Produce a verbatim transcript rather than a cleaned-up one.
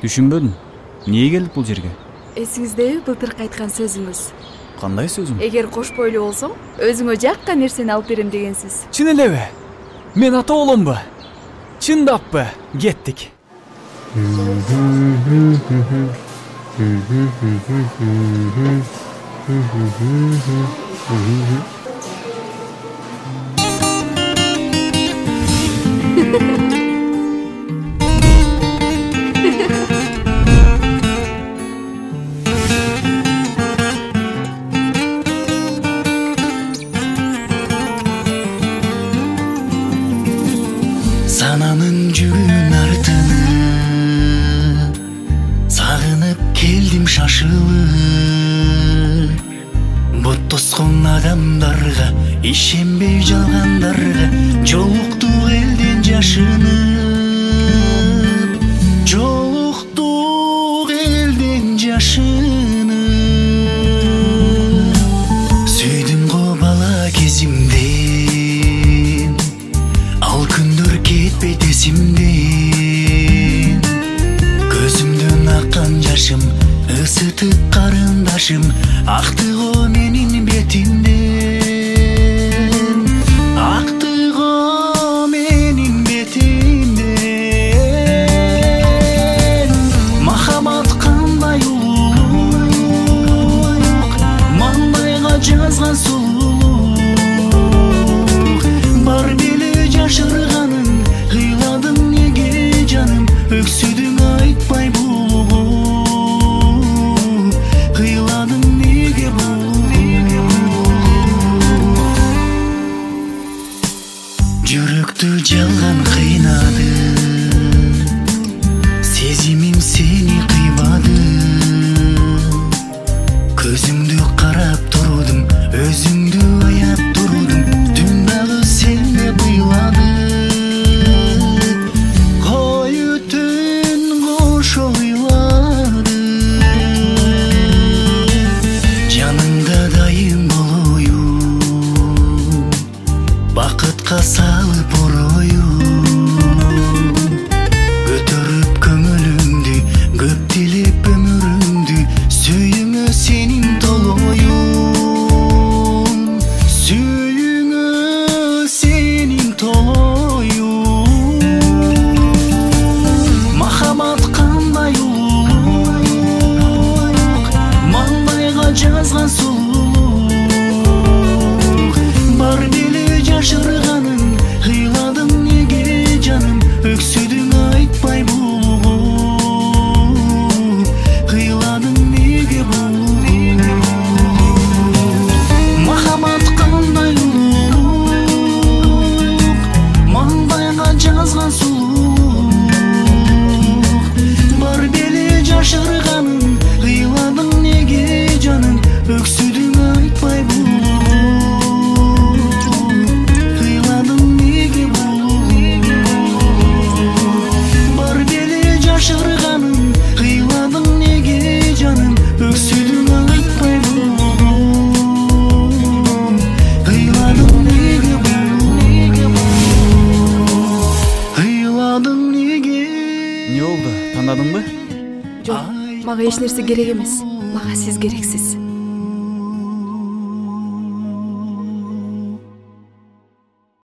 Түшүнбөдүм. Эмнеге келдик бул жерге? Эсиңиздеби былтыркы айткан сөзүңүз? Кандай сөзүм? Эгер кош бойлуу болсоң, өзүңө жаккан нерсени алып берем дегенсиз. Чын элеби? Мен ата оолумбу? Чындаппы? Кеттик. Сананын жүгүн артынып, сагынып келдим шашылып. Бут тоскон адамдарга, ишенбей жалгандарга, жолуктук элден жашынып, жолуктук элден жашынып. Сүйдүм го бала кезимден, ал күндөр кетпейт эсимден. Көзүмдөн аккан жашым, ысытып карындашым, акты го менин бетимден, акты го менин бетимден. Махаббат кандай улуулук, маңдайга жазган сулуулук. Бар беле жашырганын, кыйладың неге жаным, өксүдүң айтпай булугу. Кыйладың неге булугу. Жүрөктү жалган кыйнады, сезимим сени кыйбады. Көзүңдү карап турдум, өзүңдү аяп турдум, түн дагы сени быйлады. Кою түн кош ойлады, жаныңда дайым болоюн, бакытка салып ороюн. Көтөрүп көңүлүңдү, көп тилеп өмүрүңдү, сүйүңө сенин толоюн, сүйүңө сенин толоюн. Махаббат кандай улуулук, маңдайга жазган сулуулук. Бар беле жашырганын, кыйладың неге жаным, өксүдүң айтпай булугу. Кыйладың неге булугу. Махаббат кандай улуулук, маңдайга жазган сулуулук. Бар беле жашырганын, кыйладың неге жаным, өксүдүң айтпай булугу. Кыйладың неге булугу. Бар беле жашырганын, кыйладың неге жаным, өксүдүң айтпай булугу. Кыйладың неге булугу. Кыйладың неге. Эмне болду? Таанадыңбы? Жок, мага эч нерсе керек эмес. Мага сиз керексиз.